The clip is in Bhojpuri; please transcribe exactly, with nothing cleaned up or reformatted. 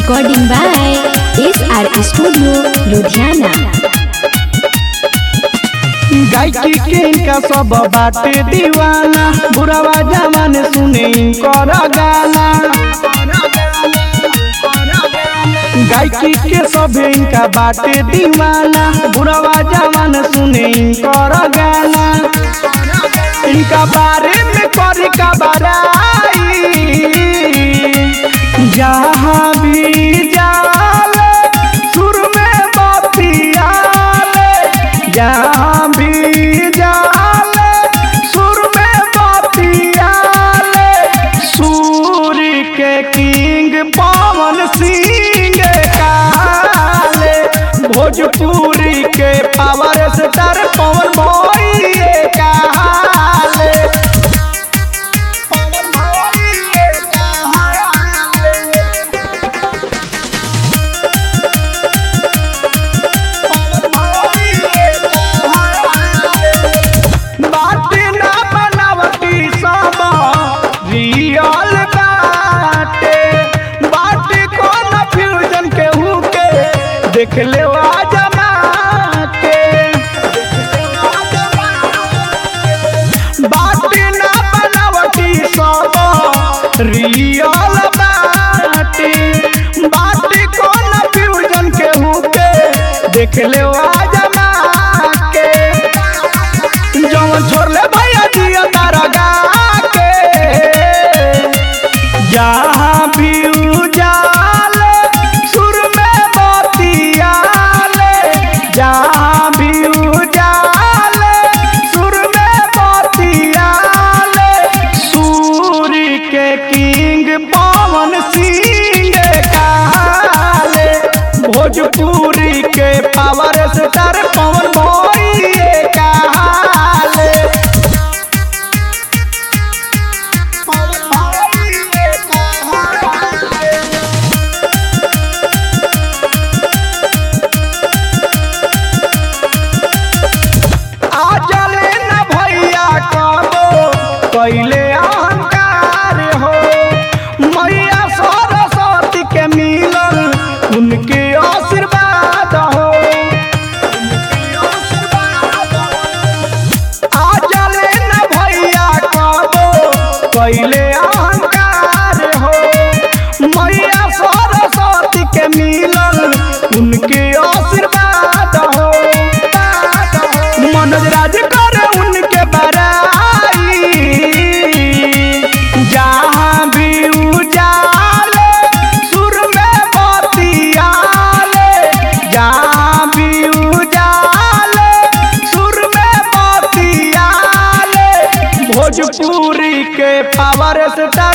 Recording by S R Studio, Ludhiana. गायकी के इनका सब बाटे दीवाना, बुरावा जमाने सुने इनकर गाना। गायकी के सब इनका बाटे दीवाना, बुरावा जमाने सुने इनकर गाना। इनका बारे में करी का बड़ाई, जहाँ भी जाले सुर में बतियाले, जहाँ भी जाले सुर में बतियाले। सूर्य के किंग पवन सिंह काले, भोजपुरी के पावर स्टार पवन भोइये काले। देख ले जमा के बाटी ना बनावटी सब रियल बाटी, बाटी कौन फ्यूजन के हुके देख ले जमा के। जवन छोड़ ले भैया दिया तारा गा के, जहाँ भी उजाले सुर में बतियाले, जहाँ भी उजाले सुर में बतियाले। सूर्य के किंग पवन सिंह काले, भोजपुरी के पावर स्टार पवन भोइये काले। पहले अहंकार हो मैया सरस्वती के मिलल उनके आशीर्वाद हो। आजले न भैया कबो पहले अहंकार हो मैया सरस्वती के मिलल उनके आशीर्वाद हो। मनोज राज करे उनके बड़ाई, जहाँ भी उजाले सुर में बतियाले, जहाँ भी उजाले सुर में बतियाले। भोजपुरी के पावर स्टार